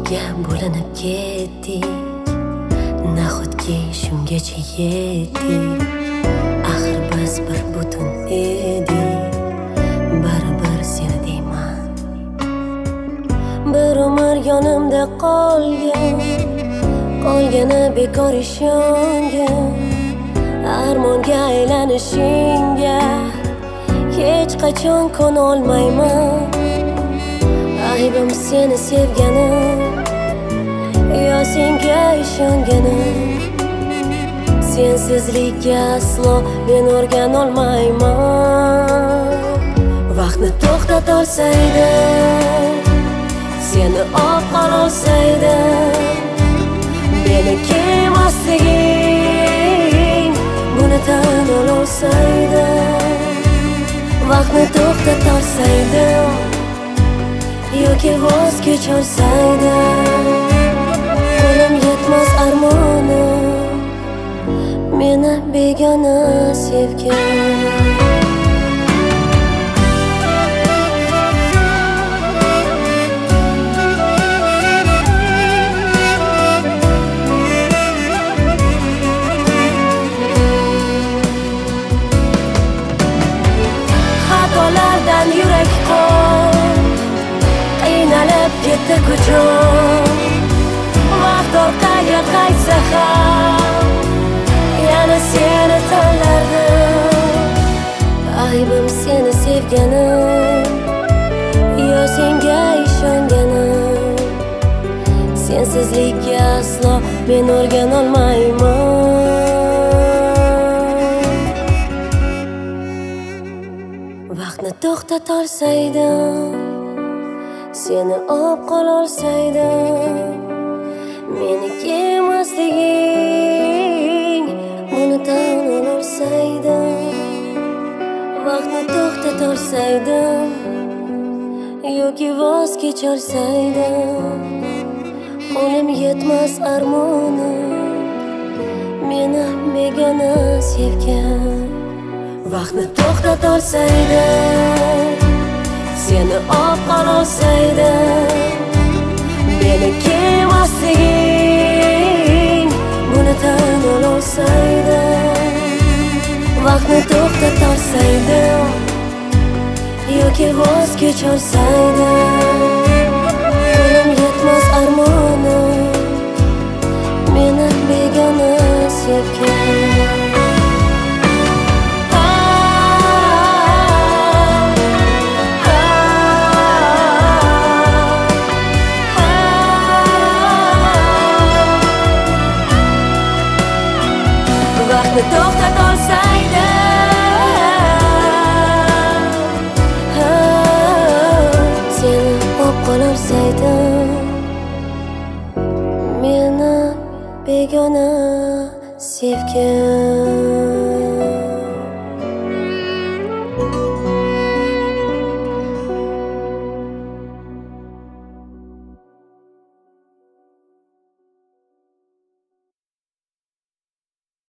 ikkiga bo'linib ketdik, nahotki shungacha yetdik. Axir biz bir butun edik, baribir seni deyman. Bir umr yonimda qolgani bekor ishongin. Armonga aylanishingga hech qachon kona olmayman. Aybim seni sevganim, yo senga ishonganim. Sensizlikka aslo men o'rgan olmayman. Vaqtni to'xtata olsaydim, seni olib qola olsaydim, meni emasliging buni tan ola olsaydim. Vaqtni to'xtata olsaydim yoki voz kecha olsaydim, qo'lim yetmas armonim meni begona sevgan. Xatolardan yurak qon, qiynalib ketdi kuchim. Vaqt orqaga qaytsa ham yana seni tanlardim. Aybim seni sevganim, yo senga ishonganim. Sensizlikka aslo men o'rgan olmayman. Vaqtni to'xtata olsaydim, seni olib qola olsaydim, meniki emasliging buni tan ola olsaydim. Vaqtni to'xtata olsaydim yoki voz kecha olsaydim, qo'lim yetmas armonim meni begona sevgan. Vaqtni to'xtata olsaydim, seni olib qola olsaydim, meniki emasliging buni tan ola olsaydim. Vaqtni to'xtata olsaydim yoki voz kecha olsaydim, qo'lim yetmas armonim meni begona sevgan. Vaqtni to'xtata olsaydim, seni olib qola olsaydim, meni begona sevgan.